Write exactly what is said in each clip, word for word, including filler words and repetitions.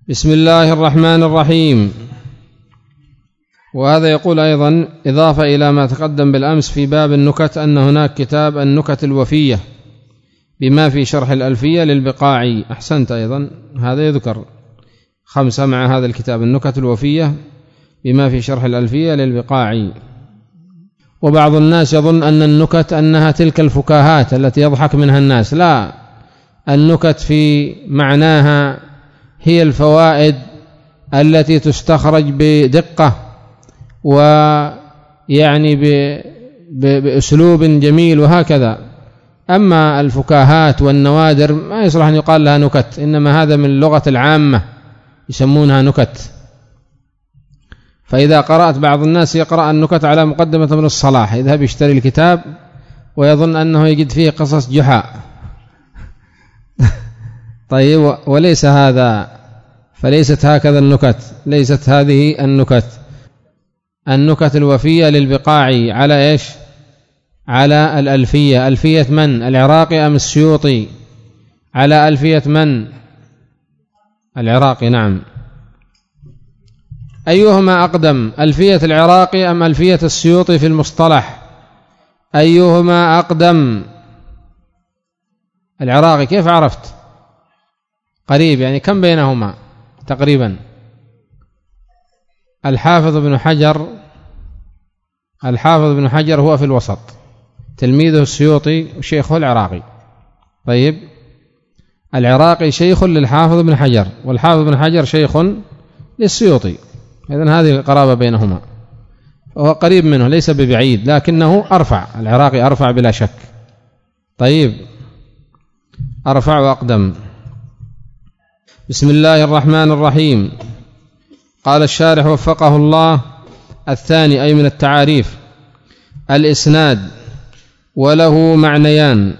بسم الله الرحمن الرحيم. وهذا يقول أيضا إضافة إلى ما تقدم بالأمس في باب النكت أن هناك كتاب النكت الوفية بما في شرح الألفية للبقاعي. أحسنت، أيضا هذا يذكر خمسة مع هذا الكتاب النكت الوفية بما في شرح الألفية للبقاعي. وبعض الناس يظن أن النكت أنها تلك الفكاهات التي يضحك منها الناس، لا، النكت في معناها هي الفوائد التي تستخرج بدقة ويعني بأسلوب جميل وهكذا. أما الفكاهات والنوادر ما يصلح أن يقال لها نكت، إنما هذا من اللغة العامة يسمونها نكت. فإذا قرأت بعض الناس يقرأ النكت على مقدمة ابن الصلاح، يذهب يشتري الكتاب ويظن أنه يجد فيه قصص جحا طيب، وليس هذا، فليست هكذا النكت، ليست هذه النكت. النكت الوفية للبقاعي على إيش؟ على الألفية. ألفية من؟ العراقي أم السيوطي؟ على ألفية من؟ العراقي، نعم. أيهما أقدم، ألفية العراقي أم ألفية السيوطي في المصطلح؟ أيهما أقدم؟ العراقي. كيف عرفت؟ قريب، يعني كم بينهما تقريبا؟ الحافظ ابن حجر الحافظ ابن حجر هو في الوسط، تلميذه السيوطي وشيخه العراقي. طيب، العراقي شيخ للحافظ ابن حجر، والحافظ ابن حجر شيخ للسيوطي، إذن هذه القرابة بينهما، وهو قريب منه ليس ببعيد، لكنه أرفع، العراقي أرفع بلا شك. طيب، أرفع وأقدم. بسم الله الرحمن الرحيم. قال الشارح وفقه الله: الثاني أي من التعاريف الإسناد، وله معنيان.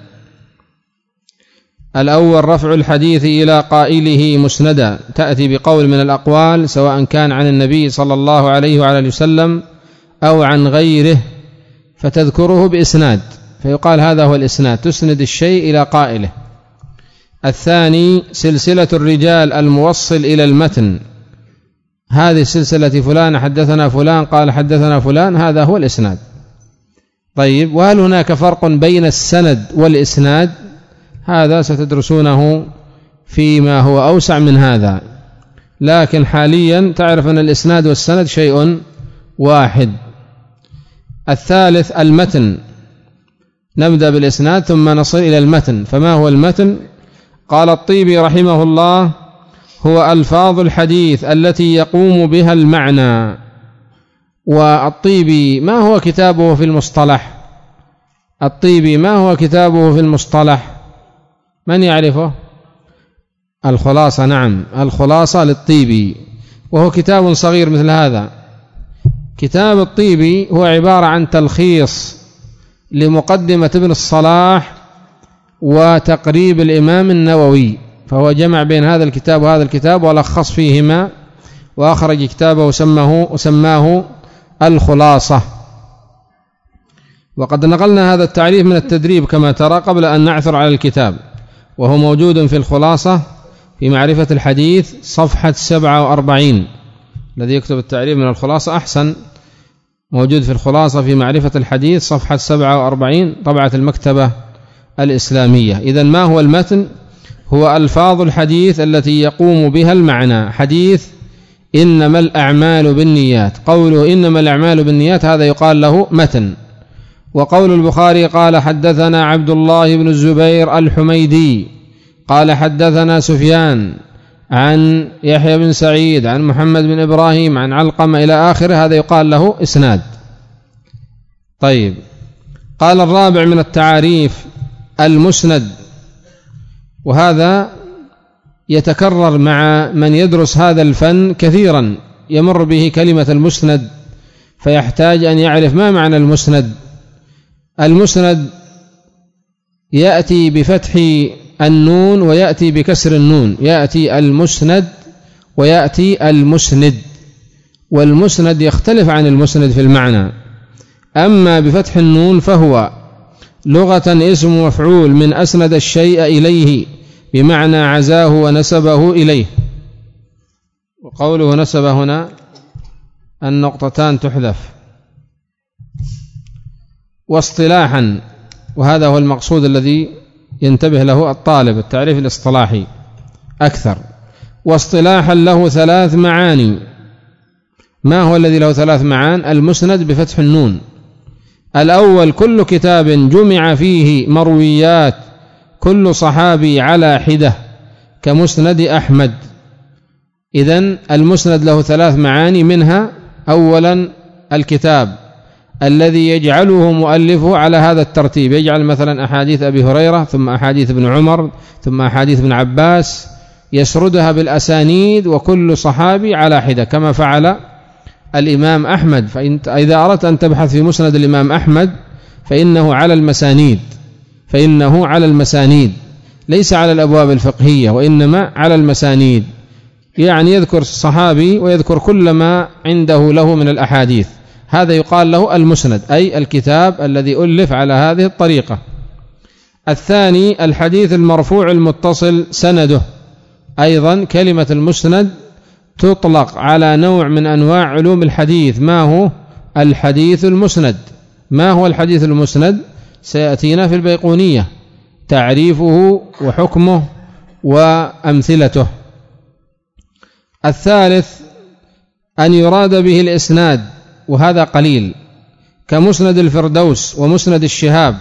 الأول رفع الحديث إلى قائله مسندا، تأتي بقول من الأقوال سواء كان عن النبي صلى الله عليه وعلى وسلم أو عن غيره، فتذكره بإسناد، فيقال هذا هو الإسناد، تسند الشيء إلى قائله. الثاني سلسلة الرجال الموصل إلى المتن، هذه سلسلة فلان حدثنا فلان قال حدثنا فلان، هذا هو الإسناد. طيب، وهل هناك فرق بين السند والإسناد؟ هذا ستدرسونه فيما هو أوسع من هذا، لكن حاليا تعرف أن الإسناد والسند شيء واحد. الثالث المتن، نبدأ بالإسناد ثم نصل إلى المتن. فما هو المتن؟ قال الطيبي رحمه الله: هو ألفاظ الحديث التي يقوم بها المعنى. والطيبي ما هو كتابه في المصطلح؟ الطيبي ما هو كتابه في المصطلح؟ من يعرفه؟ الخلاصة، نعم، الخلاصة للطيبي، وهو كتاب صغير مثل هذا. كتاب الطيبي هو عبارة عن تلخيص لمقدمة ابن الصلاح وتقريب الإمام النووي، فهو جمع بين هذا الكتاب وهذا الكتاب ولخص فيهما، وأخرج كتابه وسماه, وسماه الخلاصة. وقد نقلنا هذا التعريف من التدريب كما ترى قبل أن نعثر على الكتاب، وهو موجود في الخلاصة في معرفة الحديث صفحة سبعة وأربعين. الذي يكتب التعريف من الخلاصة أحسن، موجود في الخلاصة في معرفة الحديث صفحة سبعة وأربعين، طبعة المكتبة الإسلامية. إذن ما هو المتن؟ هو ألفاظ الحديث التي يقوم بها المعنى. حديث إنما الأعمال بالنيات، قوله إنما الأعمال بالنيات هذا يقال له متن. وقول البخاري قال حدثنا عبد الله بن الزبير الحميدي قال حدثنا سفيان عن يحيى بن سعيد عن محمد بن إبراهيم عن علقمة إلى آخره، هذا يقال له إسناد. طيب، قال الرابع من التعاريف المسند، وهذا يتكرر مع من يدرس هذا الفن كثيرا، يمر به كلمة المسند فيحتاج أن يعرف ما معنى المسند. المسند يأتي بفتح النون ويأتي بكسر النون، يأتي المسند ويأتي المسند، والمسند يختلف عن المسند في المعنى. أما بفتح النون فهو لغة اسم مفعول من أسند الشيء إليه، بمعنى عزاه ونسبه إليه. وقوله نسب هنا النقطتان تحذف. واصطلاحا، وهذا هو المقصود الذي ينتبه له الطالب، التعريف الاصطلاحي أكثر. واصطلاحا له ثلاث معاني. ما هو الذي له ثلاث معان؟ المسند بفتح النون. الأول كل كتاب جمع فيه مرويات كل صحابي على حدة كمسند أحمد. إذن المسند له ثلاث معاني، منها أولا الكتاب الذي يجعله مؤلفه على هذا الترتيب، يجعل مثلا أحاديث أبي هريرة ثم أحاديث ابن عمر ثم أحاديث ابن عباس، يسردها بالأسانيد وكل صحابي على حدة كما فعل الإمام أحمد. فإذا أردت أن تبحث في مسند الإمام أحمد فإنه على المسانيد، فإنه على المسانيد ليس على الأبواب الفقهية، وإنما على المسانيد، يعني يذكر الصحابي ويذكر كل ما عنده له من الأحاديث. هذا يقال له المسند، أي الكتاب الذي ألف على هذه الطريقة. الثاني الحديث المرفوع المتصل سنده. أيضا كلمة المسند تطلق على نوع من أنواع علوم الحديث. ما هو الحديث المسند؟ ما هو الحديث المسند؟ سيأتينا في البيقونية تعريفه وحكمه وأمثلته. الثالث أن يراد به الإسناد، وهذا قليل، كمسند الفردوس ومسند الشهاب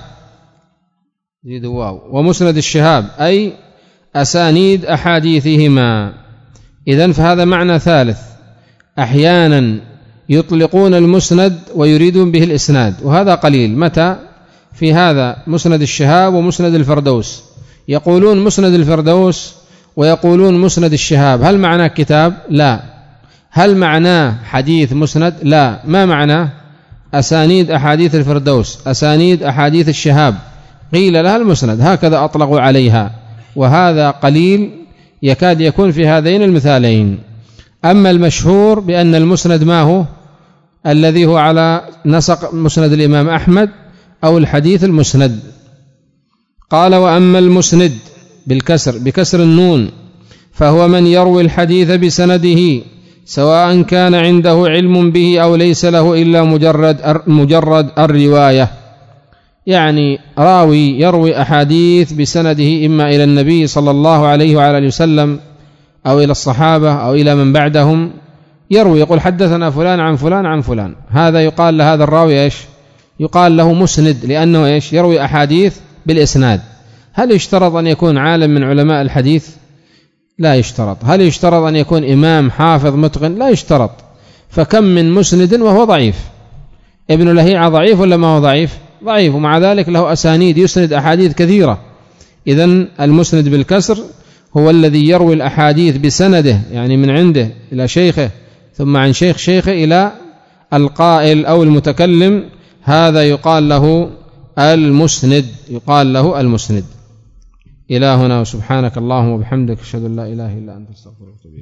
ومسند الشهاب، أي أسانيد أحاديثهما. إذن فهذا معنى ثالث. أحيانا يطلقون المسند ويريدون به الإسناد، وهذا قليل. متى؟ في هذا مسند الشهاب ومسند الفردوس، يقولون مسند الفردوس ويقولون مسند الشهاب. هل معناه كتاب؟ لا. هل معناه حديث مسند؟ لا. ما معناه؟ أسانيد أحاديث الفردوس، أسانيد أحاديث الشهاب، قيل لها المسند، هكذا أطلقوا عليها، وهذا قليل يكاد يكون في هذين المثالين. أما المشهور بأن المسند ما هو؟ الذي هو على نسق مسند الإمام أحمد أو الحديث المسند. قال وأما المسند بالكسر بكسر النون فهو من يروي الحديث بسنده سواء كان عنده علم به أو ليس له إلا مجرد مجرد الرواية، يعني راوي يروي أحاديث بسنده إما إلى النبي صلى الله عليه وعلى آله وسلم أو إلى الصحابة أو إلى من بعدهم، يروي يقول حدثنا فلان عن فلان عن فلان، هذا يقال لهذا الراوي إيش؟ يقال له مسند، لأنه إيش؟ يروي أحاديث بالإسناد. هل يشترط أن يكون عالم من علماء الحديث؟ لا يشترط. هل يشترط أن يكون إمام حافظ متقن؟ لا يشترط. فكم من مسند وهو ضعيف. ابن لهيعة ضعيف ولا ما هو ضعيف؟ ضعيف، ومع ذلك له أسانيد يسند أحاديث كثيرة. إذن المسند بالكسر هو الذي يروي الأحاديث بسنده، يعني من عنده إلى شيخه ثم عن شيخ شيخه إلى القائل أو المتكلم، هذا يقال له المسند، يقال له المسند. إلى هنا، وسبحانك اللهم وبحمدك أشهد أن لا إله إلا أنت أستغفرك وأتوب إليك.